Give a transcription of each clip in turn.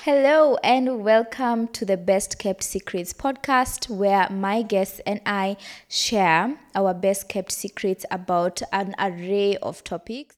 Hello and welcome to the Best Kept Secrets podcast, where my guests and I share our best kept secrets about an array of topics.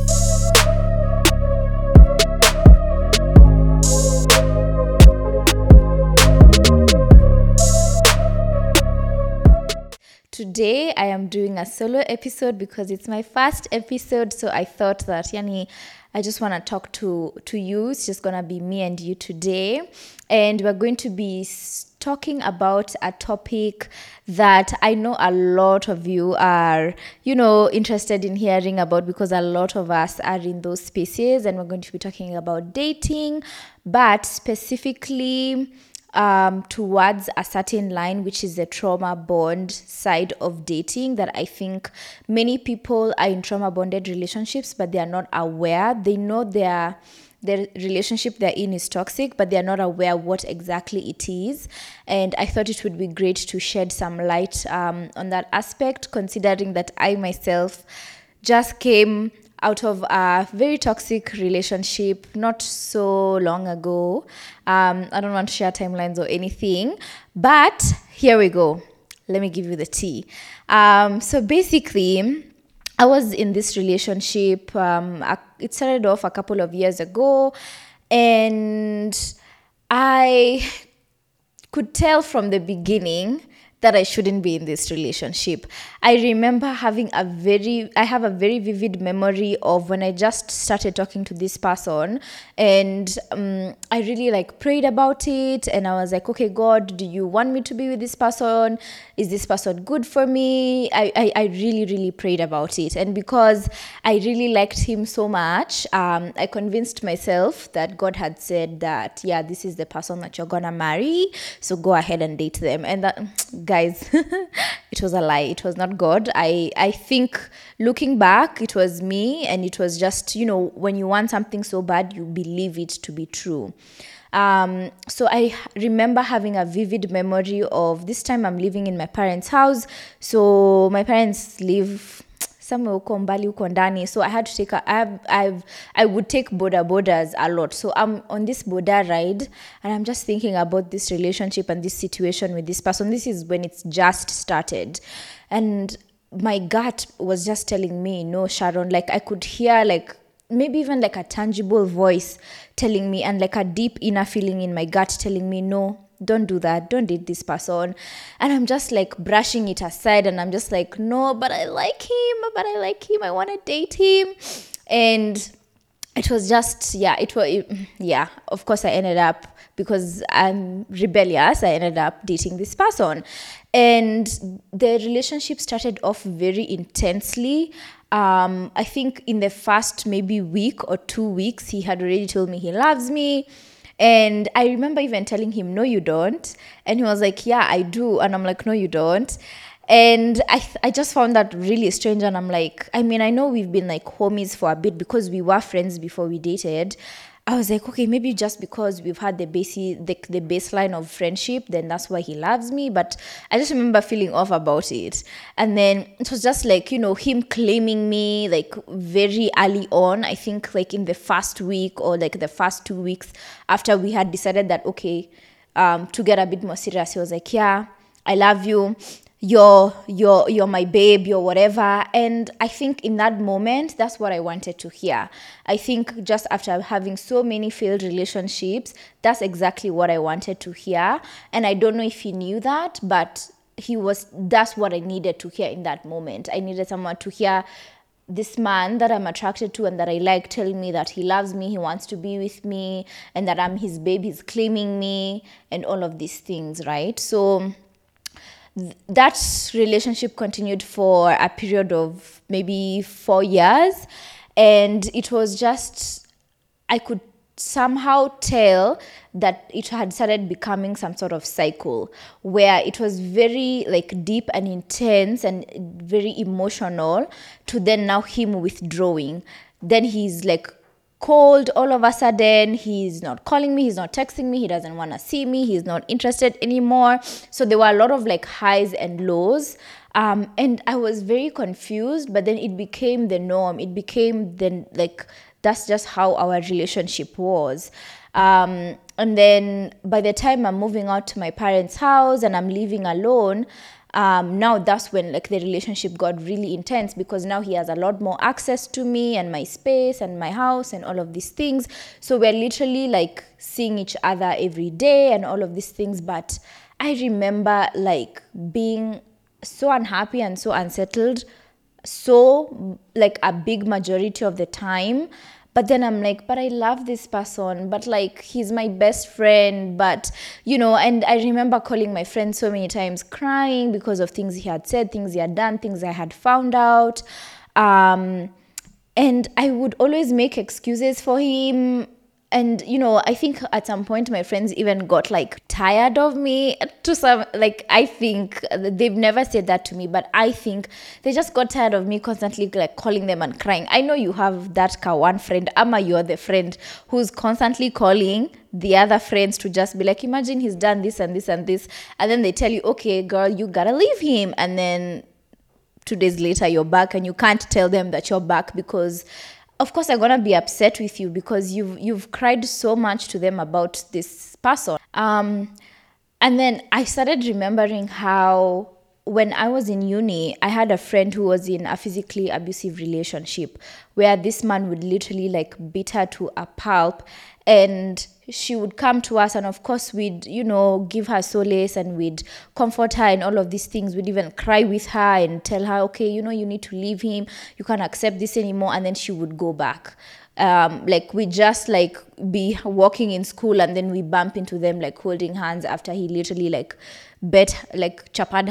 Today I am doing a solo episode because it's my first episode, so I thought that I just want to talk to you. It's just going to be me and you today, and we're going to be talking about a topic that I know a lot of you are interested in hearing about, because a lot of us are in those spaces, and we're going to be talking about dating, but specifically towards a certain line, which is the trauma bond side of dating, that I think many people are in trauma bonded relationships, but they are not aware. They know the relationship they're in is toxic, but they're not aware what exactly it is. And I thought it would be great to shed some light on that aspect, considering that I myself just came out of a very toxic relationship not so long ago. I don't want to share timelines or anything, but here we go. Let me give you the tea. So basically, I was in this relationship. It started off a couple of years ago, and I could tell from the beginning that I shouldn't be in this relationship. I remember I have a very vivid memory of when I just started talking to this person, and I really prayed about it, and I was like, okay, God, do you want me to be with this person? Is this person good for me? I really, really prayed about it. And because I really liked him so much, I convinced myself that God had said that, yeah, this is the person that you're gonna marry, so go ahead and date them. And that, guys, it was a lie. It was not God. I think looking back, it was me, and it was just, when you want something so bad, you believe it to be true. So I remember having a vivid memory of this time I'm living in my parents' house. So my parents live somewhere huko mbali huko ndani, so I had to take I would take borders a lot. So I'm on this border ride, and I'm just thinking about this relationship and this situation with this person. This is when it's just started, and my gut was just telling me, no, Sharon. I could hear maybe even a tangible voice telling me, and a deep inner feeling in my gut telling me, no, don't do that, don't date this person. And I'm just brushing it aside, and I'm just no, but I like him, I want to date him. And it was just, of course I ended up, because I'm rebellious, I ended up dating this person. And the relationship started off very intensely. I think in the first maybe week or 2 weeks, he had already told me he loves me. And I remember even telling him, no, you don't. And he was like, yeah, I do. And I'm like, no, you don't. And I just found that really strange. And I'm like, I know we've been homies for a bit, because we were friends before we dated. I was like, okay, maybe just because we've had the baseline of friendship, then that's why he loves me. But I just remember feeling off about it. And then it was just him claiming me very early on. I think in the first week or the first 2 weeks after we had decided that, okay, to get a bit more serious, he was like, yeah, I love you. You're my babe, you're whatever. And I think in that moment, that's what I wanted to hear. I think just after having so many failed relationships, that's exactly what I wanted to hear. And I don't know if he knew that, but that's what I needed to hear in that moment. I needed someone to hear this man that I'm attracted to and that I like telling me that he loves me, he wants to be with me, and that I'm his babe, he's claiming me, and all of these things, right? So that relationship continued for a period of maybe 4 years, and it was just, I could somehow tell that it had started becoming some sort of cycle where it was very deep and intense and very emotional, to then now him withdrawing. Then he's cold all of a sudden. He's not calling me, he's not texting me, he doesn't want to see me, he's not interested anymore. So there were a lot of highs and lows, and I was very confused. But then it became the norm. It became then that's just how our relationship was. And then by the time I'm moving out to my parents' house and I'm living alone, now that's when like the relationship got really intense, because now he has a lot more access to me and my space and my house and all of these things. So we're literally like seeing each other every day and all of these things. But I remember like being so unhappy and so unsettled, so like a big majority of the time. But then I'm like, but I love this person, but like he's my best friend. But and I remember calling my friend so many times, crying because of things he had said, things he had done, things I had found out. And I would always make excuses for him. And I think at some point my friends even got like tired of me, to some, like, I think they've never said that to me, but I think they just got tired of me constantly like calling them and crying. I know you have that one friend, Ama, you're the friend who's constantly calling the other friends to just be like, imagine he's done this and this and this, and then they tell you, okay girl, you gotta leave him, and then 2 days later you're back, and you can't tell them that you're back because of course I'm gonna be upset with you because you've cried so much to them about this person. And then I started remembering how when I was in uni, I had a friend who was in a physically abusive relationship where this man would literally like beat her to a pulp, and she would come to us, and of course we'd give her solace and we'd comfort her and all of these things. We'd even cry with her and tell her, okay, you need to leave him, you can't accept this anymore. And then she would go back. Like we just like be walking in school, and then we bump into them like holding hands after he literally like chapad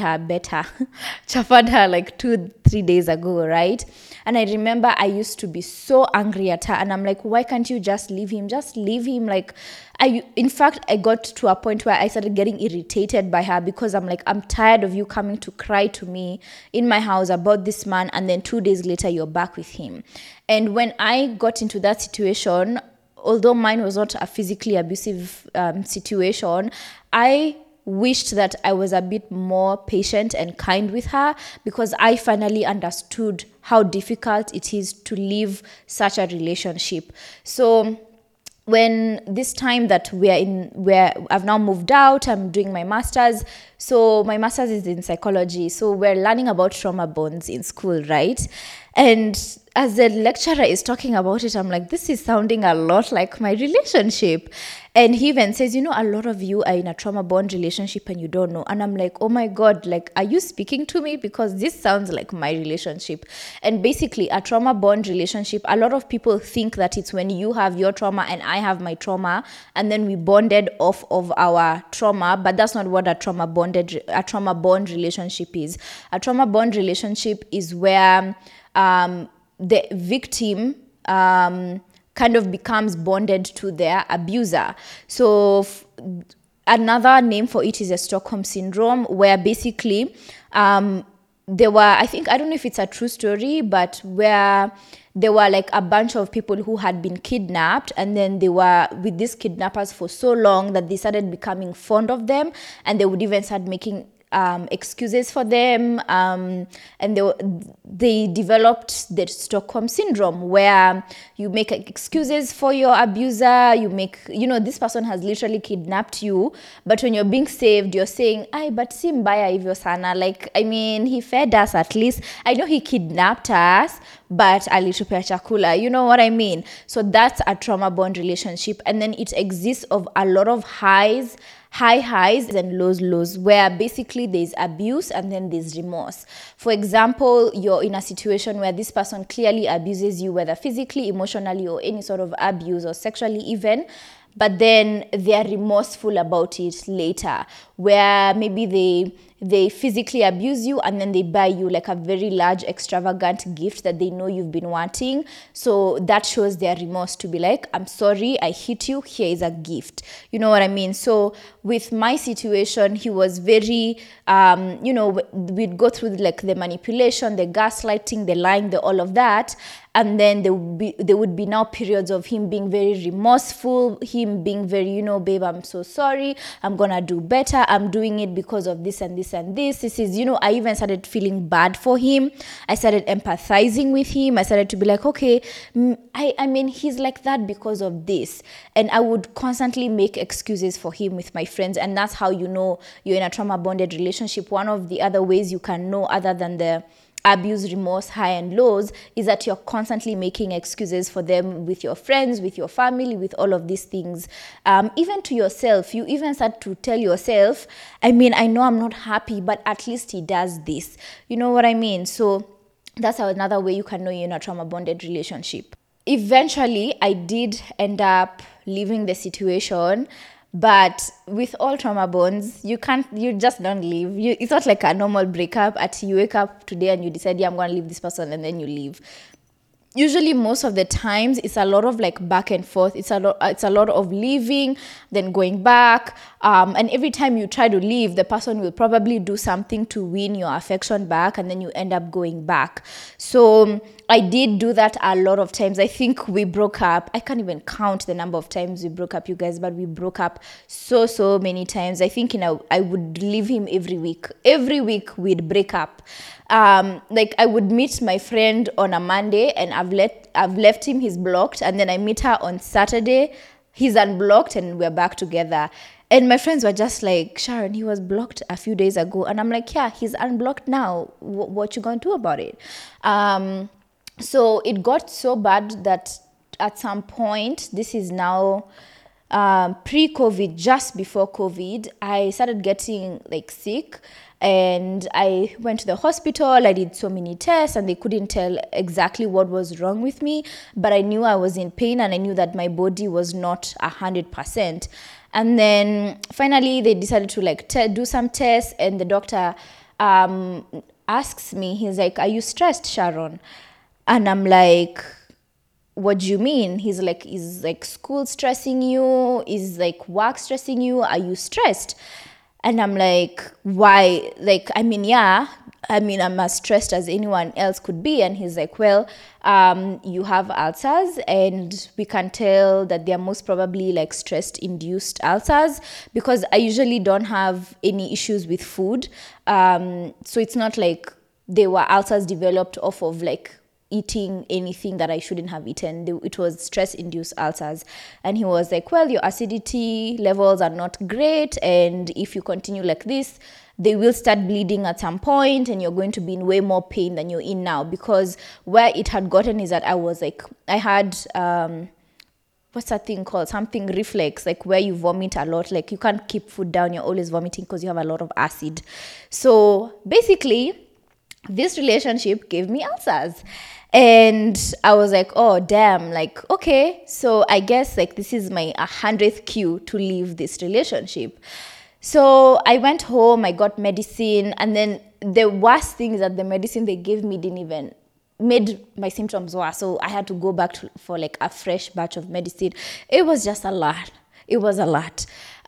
her like 2-3 days ago, right? And I remember I used to be so angry at her, and I'm like, why can't you just leave him? Like, in fact, I got to a point where I started getting irritated by her, because I'm like, I'm tired of you coming to cry to me in my house about this man, and then 2 days later you're back with him. And when I got into that situation, although mine was not a physically abusive situation, I wished that I was a bit more patient and kind with her, because I finally understood how difficult it is to leave such a relationship. So when this time that where I've now moved out, I'm doing my master's. So my master's is in psychology. So we're learning about trauma bonds in school, right? And as the lecturer is talking about it, I'm like, this is sounding a lot like my relationship. And he even says, a lot of you are in a trauma bond relationship and you don't know. And I'm like, oh my God, like, are you speaking to me? Because this sounds like my relationship. And basically, a trauma bond relationship, a lot of people think that it's when you have your trauma and I have my trauma, and then we bonded off of our trauma. But that's not what a trauma bond relationship is. A trauma bond relationship is where the victim kind of becomes bonded to their abuser. So another name for it is a Stockholm syndrome, where basically there were, I don't know if it's a true story, but where there were like a bunch of people who had been kidnapped, and then they were with these kidnappers for so long that they started becoming fond of them, and they would even start making excuses for them, and they developed the Stockholm syndrome, where you make excuses for your abuser. You make, this person has literally kidnapped you, but when you're being saved, you're saying, "Ay, but si mbaya hivyo sana. Like, I mean, he fed us at least. I know he kidnapped us, but alitupea chakula." You know what I mean? So that's a trauma bond relationship, and then it exists of a lot of high highs and lows, where basically there's abuse and then there's remorse. For example, you're in a situation where this person clearly abuses you, whether physically, emotionally, or any sort of abuse, or sexually even, but then they're remorseful about it later, where maybe they physically abuse you and then they buy you like a very large extravagant gift that they know you've been wanting. So that shows their remorse, to be like, I'm sorry, I hit you, here is a gift. You know what I mean? So with my situation, he was very, we'd go through like the manipulation, the gaslighting, the lying, the all of that. And then there would be now periods of him being very remorseful, him being very, babe, I'm so sorry, I'm gonna do better, I'm doing it because of this and this and this. This is, I even started feeling bad for him. I started empathizing with him. I started to be like, okay, I mean, he's like that because of this. And I would constantly make excuses for him with my friends. And that's how you know you're in a trauma bonded relationship. One of the other ways you can know, other than the abuse, remorse, high and lows, is that you're constantly making excuses for them with your friends, with your family, with all of these things. Even to yourself, you even start to tell yourself, I mean, I know I'm not happy, but at least he does this. You know what I mean? So that's another way you can know you're in a trauma bonded relationship. Eventually, I did end up leaving the situation. But with all trauma bonds, you just don't leave. It's not like a normal breakup. You wake up today and you decide, yeah, I'm going to leave this person, and then you leave. Usually, most of the times, it's a lot of like back and forth. It's a lot of leaving, then going back. And every time you try to leave, the person will probably do something to win your affection back, and then you end up going back. So I did do that a lot of times. I think we broke up. I can't even count the number of times we broke up, you guys, but we broke up so many times. I think I would leave him every week. Every week we'd break up. Like I would meet my friend on a Monday, and I've left him, he's blocked, and then I meet her on Saturday, he's unblocked, and we're back together. And my friends were just like, Sharon, he was blocked a few days ago. And I'm like, yeah, he's unblocked now. What you gonna do about it? So it got so bad that at some point, this is now pre-COVID, just before COVID, I started getting like sick, and I went to the hospital. I did so many tests, and they couldn't tell exactly what was wrong with me, but I knew I was in pain, and I knew that my body was not 100%. And then finally they decided to like do some tests, and the doctor asks me, he's like, are you stressed, Sharon? And I'm like, what do you mean? He's like, is like school stressing you? Is like work stressing you? Are you stressed? And I'm like, why? Like, I mean, yeah, I mean, I'm as stressed as anyone else could be. And he's like, well, you have ulcers, and we can tell that they're most probably like stress-induced ulcers, because I usually don't have any issues with food. So it's not like they were ulcers developed off of like eating anything that I shouldn't have eaten. It was stress-induced ulcers. And he was like, well, your acidity levels are not great, and if you continue like this, they will start bleeding at some point, and you're going to be in way more pain than you're in now. Because where it had gotten is that I had what's that thing called? Something reflex, like where you vomit a lot. Like you can't keep food down, you're always vomiting because you have a lot of acid. So basically, this relationship gave me ulcers. And I was like, oh, damn, like, okay. So I guess like this is my 100th cue to leave this relationship. So I went home, I got medicine. And then the worst thing is that the medicine they gave me didn't even made my symptoms worse. So I had to go back for like a fresh batch of medicine. It was just a lot. It was a lot.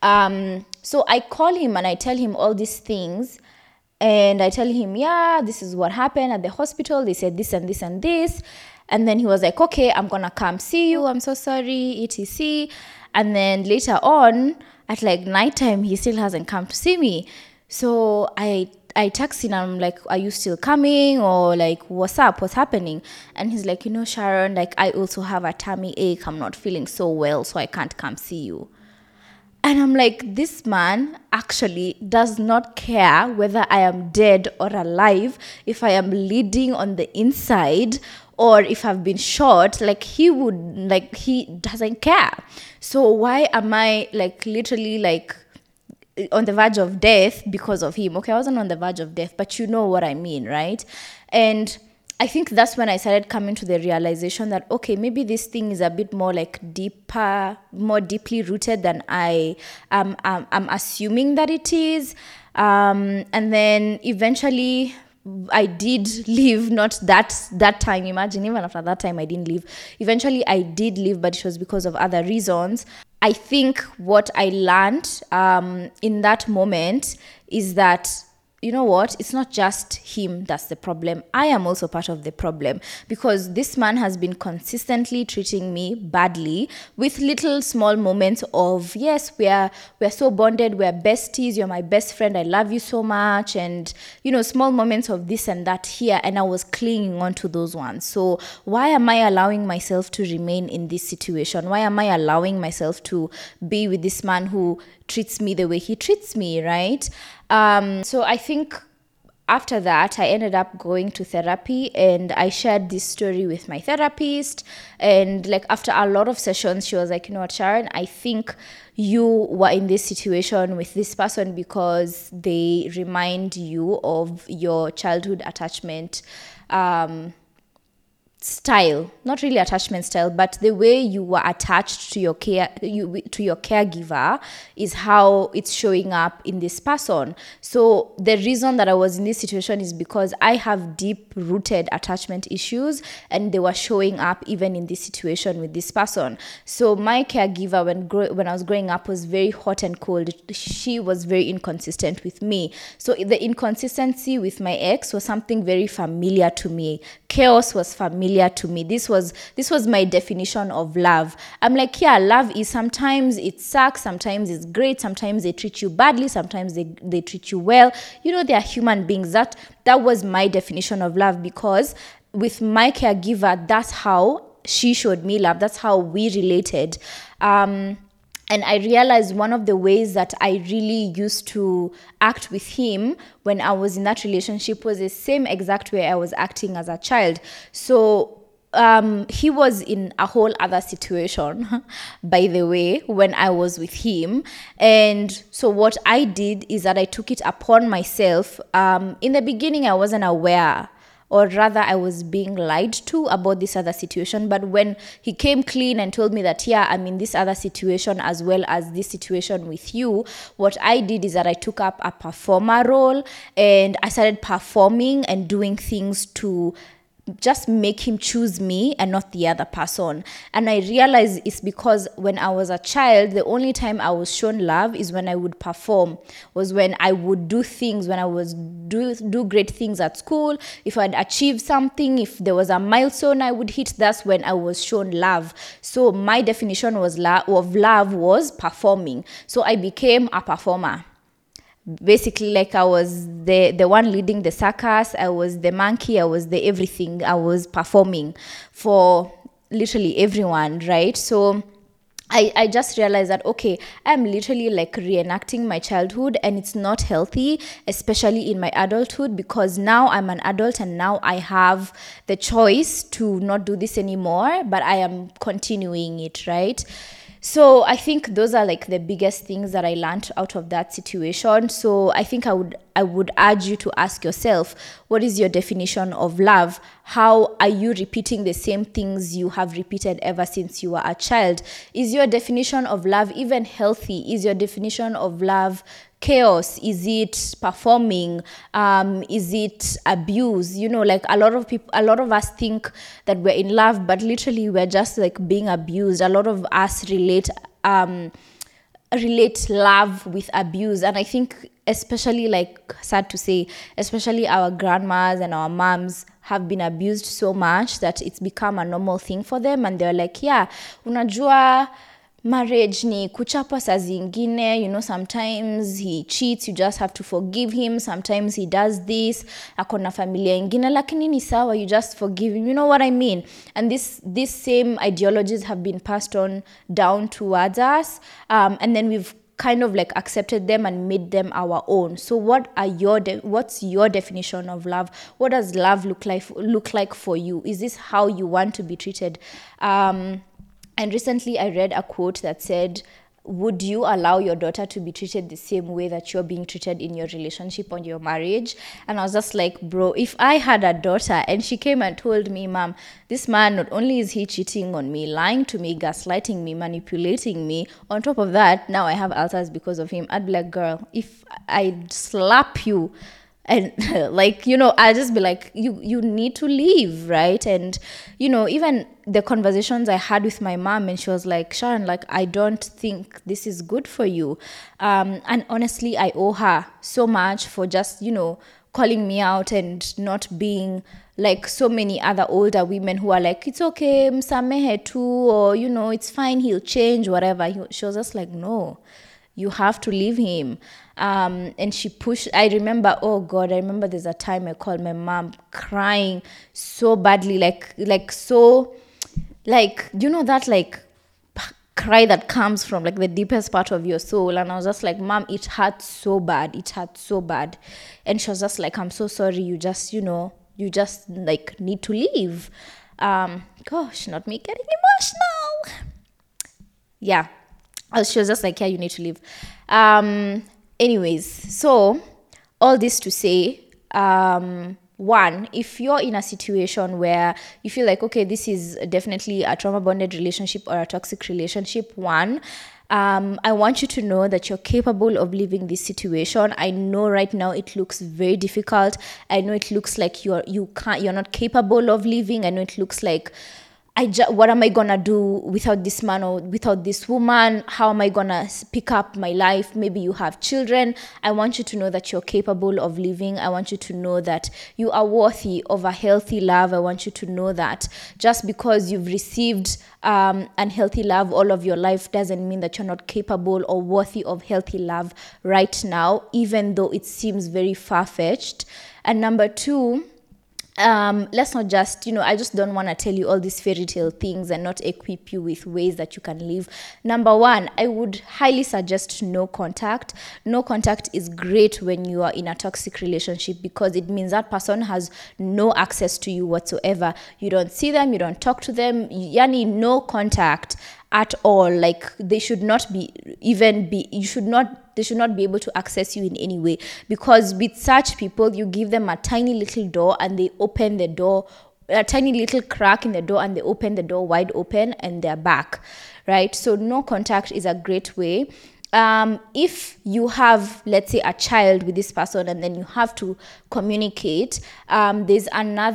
So I call him and I tell him all these things. And I tell him, yeah, this is what happened at the hospital. They said this and this and this. And then he was like, okay, I'm going to come see you. I'm so sorry, etc. And then later on, at like nighttime, he still hasn't come to see me. So I text him, I'm like, are you still coming? Or like, what's up? What's happening? And he's like, Sharon, like I also have a tummy ache. I'm not feeling so well, so I can't come see you. And I'm like, this man actually does not care whether I am dead or alive, if I am bleeding on the inside, or if I've been shot. Like he doesn't care. So why am I like literally like on the verge of death because of him? Okay, I wasn't on the verge of death, but you know what I mean, right? And I think that's when I started coming to the realization that, okay, maybe this thing is a bit more like deeper, more deeply rooted than I'm assuming that it is. And then eventually I did leave, not that time. Imagine, even after that time, I didn't leave. Eventually I did leave, but it was because of other reasons. I think what I learned in that moment is that you know what, it's not just him that's the problem. I am also part of the problem, because this man has been consistently treating me badly, with little small moments of, yes, we're so bonded, we're besties, you're my best friend, I love you so much, and small moments of this and that here, and I was clinging on to those ones. So why am I allowing myself to remain in this situation? Why am I allowing myself to be with this man who treats me the way he treats me, right? So I think after that, I ended up going to therapy, and I shared this story with my therapist. And like after a lot of sessions, she was like, you know what, Sharon, I think you were in this situation with this person because they remind you of your childhood attachment style, not really attachment style, but the way you were attached to your caregiver is how it's showing up in this person. So the reason that I was in this situation is because I have deep rooted attachment issues, and they were showing up even in this situation with this person. So my caregiver, when I was growing up, was very hot and cold. She was very inconsistent with me. So the inconsistency with my ex was something very familiar to me. Chaos was familiar to me. This was my definition of love. I'm like, yeah, love is sometimes it sucks, sometimes it's great, sometimes they treat you badly, sometimes they treat you well. They are human beings. That was my definition of love, because with my caregiver, that's how she showed me love. That's how we related. And I realized one of the ways that I really used to act with him when I was in that relationship was the same exact way I was acting as a child. So he was in a whole other situation, by the way, when I was with him. And so what I did is that I took it upon myself. In the beginning, I wasn't aware, or rather I was being lied to about this other situation. But when he came clean and told me that, yeah, I'm in this other situation as well as this situation with you, what I did is that I took up a performer role, and I started performing and doing things to just make him choose me and not the other person. And I realized it's because when I was a child, the only time I was shown love is when I would perform, was when I would do things, when I was do great things at school. If I'd achieved something, if there was a milestone I would hit, that's when I was shown love. So my definition of love was performing. So I became a performer. Basically, like I was the one leading the circus, I was the monkey, I was the everything. I was performing for literally everyone, right? So I just realized that, okay, I'm literally like reenacting my childhood, and it's not healthy, especially in my adulthood, because now I'm an adult and now I have the choice to not do this anymore, but I am continuing it, right? So I think those are like the biggest things that I learned out of that situation. So I think I would urge you to ask yourself, what is your definition of love? How are you repeating the same things you have repeated ever since you were a child? Is your definition of love even healthy? Is your definition of love chaos? Is it performing? Is it abuse? Like a lot of us think that we're in love, but literally we're just like being abused. A lot of us relate love with abuse. And I think, especially, like, sad to say, especially our grandmas and our moms have been abused so much that it's become a normal thing for them, and they're like, yeah, unajua marriage ni kuchapa saa zingine, sometimes he cheats, you just have to forgive him. Sometimes he does this, akona familia ingine, lakini ni sawa, you just forgive him. You know what I mean? And these same ideologies have been passed on down towards us, and then we've kind of like accepted them and made them our own. So what's your definition of love? What does love look like for you? Is this how you want to be treated? And recently I read a quote that said, would you allow your daughter to be treated the same way that you're being treated in your relationship or your marriage? And I was just like, bro, if I had a daughter and she came and told me, Mom, this man, not only is he cheating on me, lying to me, gaslighting me, manipulating me, on top of that, now I have ulcers because of him, I'd be like, girl, if I slap you, And like, I'll just be like, you need to leave, right? And even the conversations I had with my mom, and she was like, Sharon, like, I don't think this is good for you. And honestly, I owe her so much for just calling me out and not being like so many other older women who are like, it's okay, msamehe tu, or it's fine, he'll change, whatever. She was just like, no, you have to leave him. And she pushed. I remember, oh God, I remember there's a time I called my mom crying so badly, like so, like, that like cry that comes from like the deepest part of your soul. And I was just like, Mom, it hurts so bad. It hurts so bad. And she was just like, I'm so sorry. You just, you just like need to leave. Gosh, not me getting emotional. Yeah. She was just like, yeah, you need to leave. Anyways, so all this to say, one, if you're in a situation where you feel like, okay, this is definitely a trauma bonded relationship or a toxic relationship, I want you to know that you're capable of leaving this situation. I know right now it looks very difficult. I know it looks like you're not capable of leaving. I know it looks like, what am I gonna do without this man or without this woman? How am I gonna pick up my life? Maybe you have children. I want you to know that you're capable of living. I want you to know that you are worthy of a healthy love. I want you to know that just because you've received unhealthy love all of your life doesn't mean that you're not capable or worthy of healthy love right now, even though it seems very far-fetched. And number two, let's not just, I just don't want to tell you all these fairy tale things and not equip you with ways that you can live. Number one, I would highly suggest no contact. No contact is great when you are in a toxic relationship because it means that person has no access to you whatsoever. You don't see them, you don't talk to them, yani no contact at all. Like they should not be they should not be able to access you in any way, because with such people you give them a tiny little door and they open the door, a tiny little crack in the door, and they open the door wide open and they're back, right? So no contact is a great way. If you have, let's say, a child with this person and then you have to communicate, there's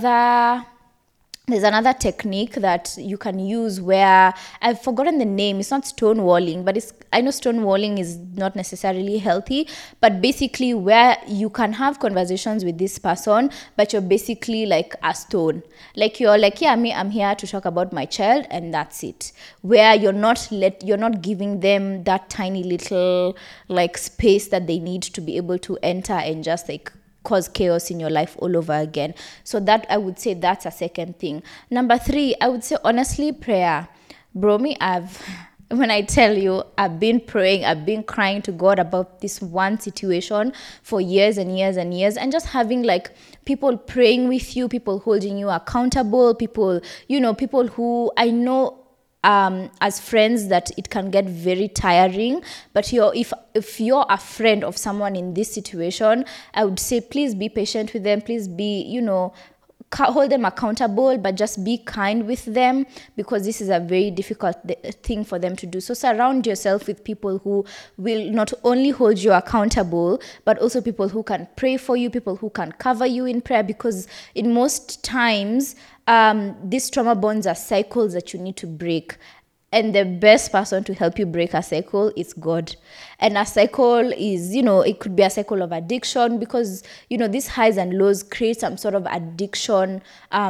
another technique that you can use where I've forgotten the name. It's not stonewalling, but I know stonewalling is not necessarily healthy, but basically where you can have conversations with this person, but you're basically like a stone. Like you're like, yeah, I'm here to talk about my child, and that's it. Where you're not giving them that tiny little like space that they need to be able to enter and just like cause chaos in your life all over again. So that, I would say, that's a second thing. Number three, I would say honestly, prayer. Bro, when I tell you, I've been praying, I've been crying to God about this one situation for years and years and years, and just having like people praying with you, people holding you accountable, people who I know as friends that it can get very tiring. But if you're a friend of someone in this situation, I would say please be patient with them. Please be, hold them accountable, but just be kind with them, because this is a very difficult thing for them to do. So surround yourself with people who will not only hold you accountable, but also people who can pray for you, people who can cover you in prayer, because in most times these trauma bonds are cycles that you need to break. And the best person to help you break a cycle is God. And a cycle is, it could be a cycle of addiction, because, these highs and lows create some sort of addiction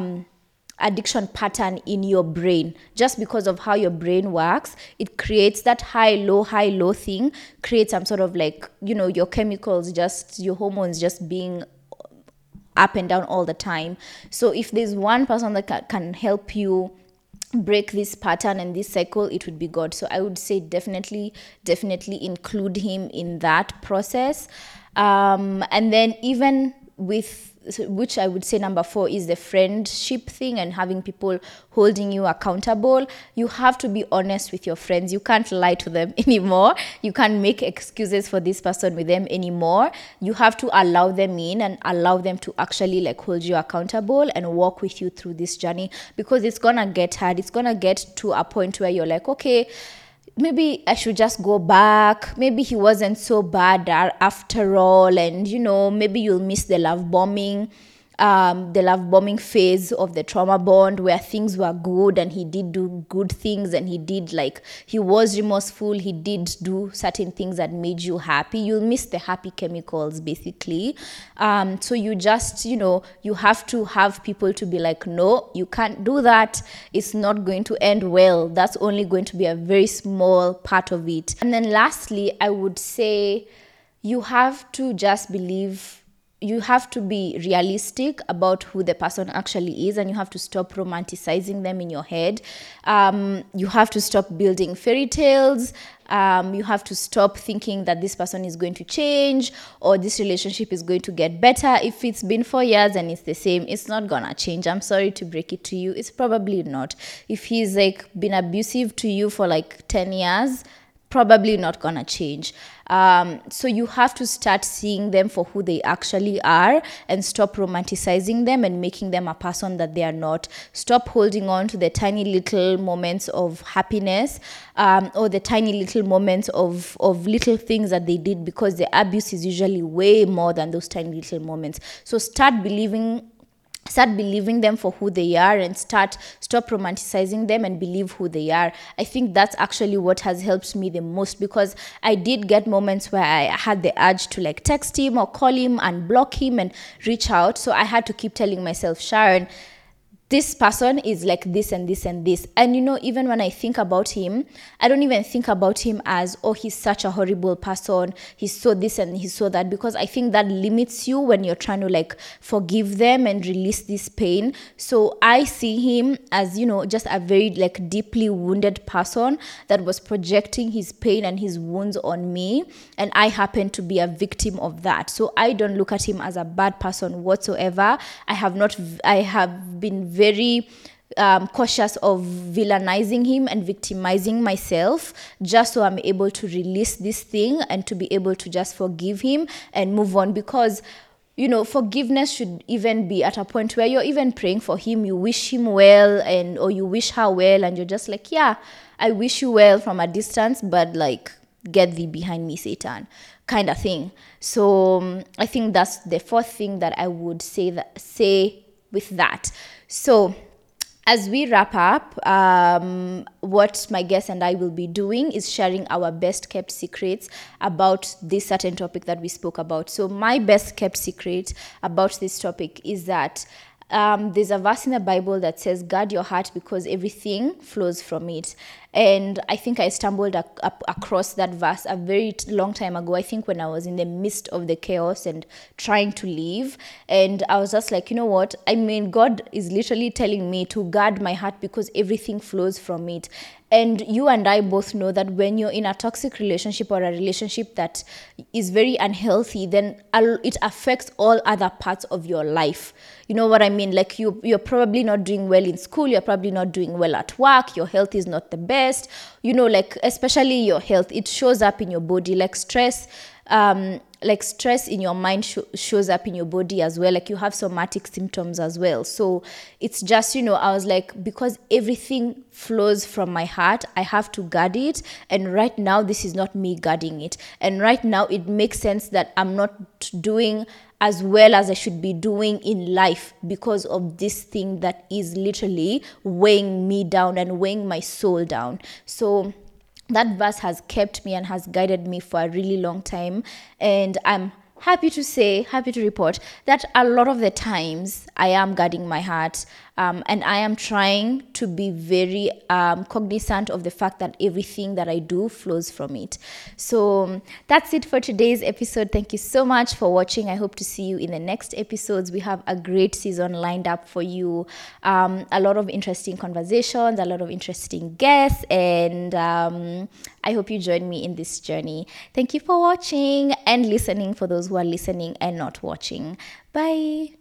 pattern in your brain. Just because of how your brain works, it creates that high, low thing, creates some sort of like, your chemicals, just your hormones just being up and down all the time. So if there's one person that can help you break this pattern and this cycle, it would be God. So I would say definitely include him in that process. And then even with, which I would say number 4 is the friendship thing and having people holding you accountable. You have to be honest with your friends. You can't lie to them anymore. You can't make excuses for this person with them anymore. You have to allow them in and allow them to actually like hold you accountable and walk with you through this journey, because it's gonna get hard. It's gonna get to a point where you're like, okay, maybe I should just go back. Maybe he wasn't so bad after all. And, maybe you'll miss the love bombing phase of the trauma bond, where things were good and he did do good things, and he was remorseful, he did do certain things that made you happy. You'll miss the happy chemicals, basically. So you just, you have to have people to be like, no, you can't do that. It's not going to end well. That's only going to be a very small part of it. And then lastly, I would say you have to just believe, you have to be realistic about who the person actually is, and you have to stop romanticizing them in your head. You have to stop building fairy tales. You have to stop thinking that this person is going to change, or this relationship is going to get better. If it's been 4 years and it's the same, it's not gonna change. I'm sorry to break it to you. It's probably not. If he's been abusive to you for 10 years, probably not gonna change. So you have to start seeing them for who they actually are, and stop romanticizing them and making them a person that they are not. Stop holding on to the tiny little moments of happiness, or the tiny little moments of little things that they did, because the abuse is usually way more than those tiny little moments. So start believing them for who they are, and stop romanticizing them and believe who they are. I think that's actually what has helped me the most, because I did get moments where I had the urge to text him or call him and block him and reach out. So I had to keep telling myself, Sharon, this person is like this and this and this. And even when I think about him, I don't even think about him as, oh, he's such a horrible person, he's so this and he's so that, because I think that limits you when you're trying to forgive them and release this pain. So I see him as, just a very deeply wounded person that was projecting his pain and his wounds on me, and I happen to be a victim of that. So I don't look at him as a bad person whatsoever. I have been very cautious of villainizing him and victimizing myself, just so I'm able to release this thing and to be able to just forgive him and move on. Because forgiveness should even be at a point where you're even praying for him. You wish him well, or you wish her well, and you're just yeah, I wish you well from a distance, but get thee behind me, Satan, kind of thing. So I think that's the fourth thing that I would say with that. So as we wrap up, what my guest and I will be doing is sharing our best kept secrets about this certain topic that we spoke about. So my best kept secret about this topic is that there's a verse in the Bible that says, guard your heart because everything flows from it. And I think I stumbled across that verse a very long time ago. I think when I was in the midst of the chaos and trying to leave. And I was just you know what? I mean, God is literally telling me to guard my heart because everything flows from it. And you and I both know that when you're in a toxic relationship or a relationship that is very unhealthy, then it affects all other parts of your life. You know what I mean? You're probably not doing well in school. You're probably not doing well at work. Your health is not the best. Especially your health. It shows up in your body, stress. Stress in your mind shows up in your body as well. You have somatic symptoms as well. So it's just, I was because everything flows from my heart, I have to guard it. And right now, this is not me guarding it. And right now, it makes sense that I'm not doing as well as I should be doing in life because of this thing that is literally weighing me down and weighing my soul down. So that verse has kept me and has guided me for a really long time. And I'm happy to report that a lot of the times I am guarding my heart, and I am trying to be very cognizant of the fact that everything that I do flows from it. So that's it for today's episode. Thank you so much for watching. I hope to see you in the next episodes. We have a great season lined up for you. A lot of interesting conversations, a lot of interesting guests, and I hope you join me in this journey. Thank you for watching and listening, for those who are listening and not watching. Bye.